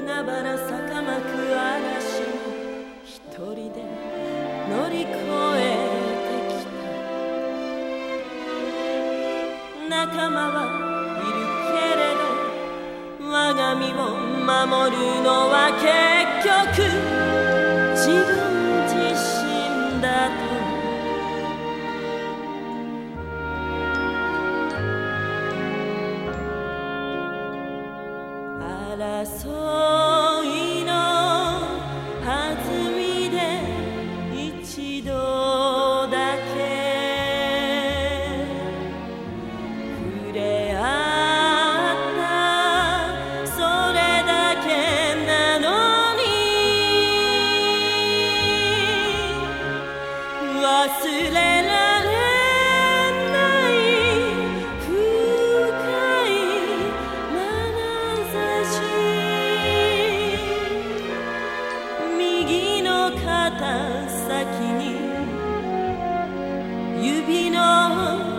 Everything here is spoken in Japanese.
海原坂巻く嵐を一人で乗り越えてきた。仲間はいるけれど我が身を守るのは結局自分自身だと。争いの弾みで一度だけ触れ合ったそれだけなのに忘れられ肩先に指の